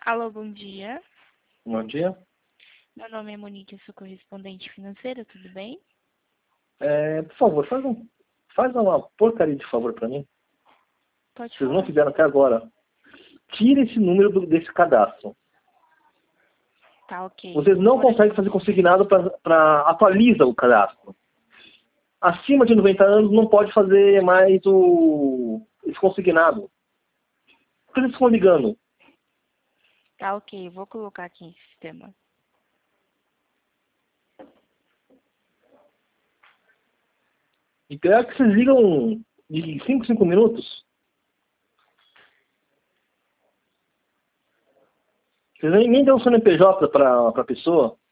Alô, bom dia. Bom dia. Meu nome é Monique, eu sou correspondente financeira, tudo bem? Por favor, faz uma porcaria de favor para mim. Pode Vocês não falar. fizeram até agora. Tira esse número desse cadastro. Tá, ok. Vocês não conseguem fazer consignado para atualiza o cadastro. Acima de 90 anos não pode fazer mais esse consignado. Por que eles estão ligando? Tá, ok. Eu vou colocar aqui em sistema. E pior que vocês ligam de 5 minutos. Vocês nem dão o CNPJ para a pessoa.